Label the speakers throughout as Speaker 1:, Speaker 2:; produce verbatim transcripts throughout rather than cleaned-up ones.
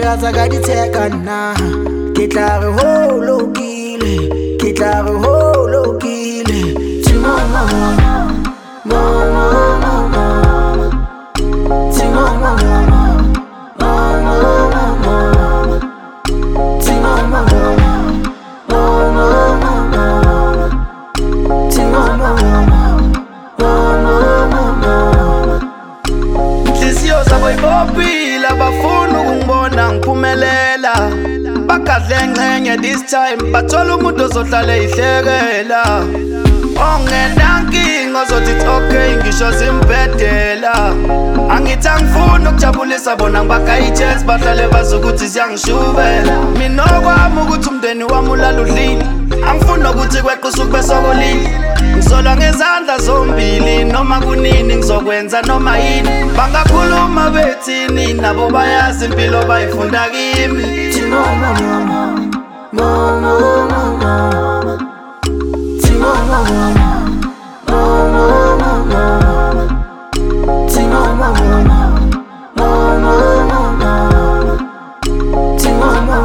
Speaker 1: rasa ka dithekana ke tla re ho lokile ke tla re ho lokile Timama mama mama Timama mama mama Timama mama mama Timama mama Inhliziyo zabo ibopila bafuna ukungibona ngiphumelela bagadle ngcenye this time bathola umuntu ozohlala ehlekela ongenankinga ozothi it's okay ngisho zimbedela angithi angifuni ukujabulisa bona ngibakha i-chance bahlale bazi ukuthi siyangishubela mina okwami ukuthi umndeni wami ulala udlile angifuni nokuthi kweqa usuku besokolile ngizola ngezandla zombili noma kunini ngizokwenza noma yini bangakhuluma bethini nabo bayazi impilo bayifunda kimi Timama mama mama mama Timama mama mama mama Timama mama mama mama Timama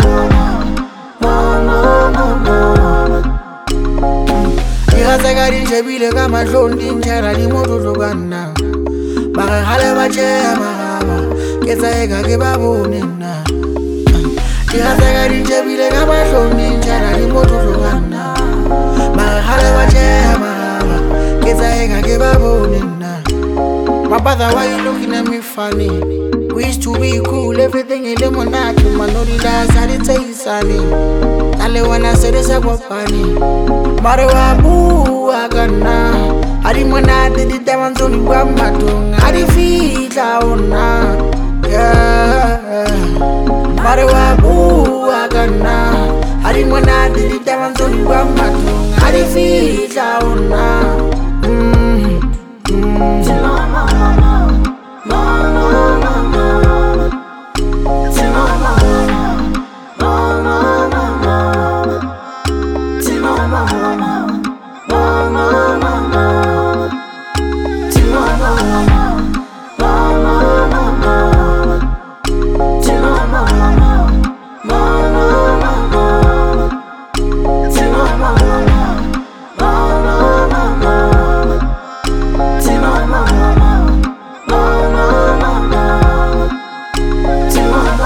Speaker 1: mama mama Irasa ka dinjebile ka mahlondi ntjara di mototlokana bagagale ba tšea magaba ke tsaeka ke ba bone nna Irasa ka dinjebile ka mahlondi ntjara di mototlokana bagagale ba tšea magaba ke tsaeka ke ba bone nna My brother, why you looking at me funny? We used to be cool, everything in lemonade. Manori dance, I did say sunny. Alle wanna say this about funny. Marwa boo, agana. Adi mwana didi diamonds only one matung. Adi feel launa, yeah. Marwa boo, agana. Adi mwana didi diamonds only one matung. Adi feel launa. Mm, mm. Timama mama, mama mama. Timama mama, mama mama. Timama mama, mama mama. Timama mama, mama mama. Timama mama, mama mama. Timama mama, mama mama. Timama mama, mama mama. Timama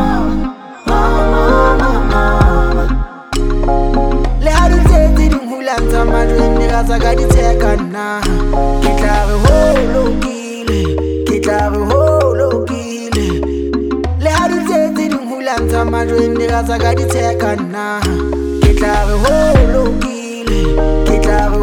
Speaker 1: mama, mama mama. Le hadi tete di ngulanta madweni rasa ka dithekana ke tla re ho lokile ke tla re ho lokile Le hadi tete di ngulanta madweni rasa ka dithekana ke tla re ho lokile ke tla re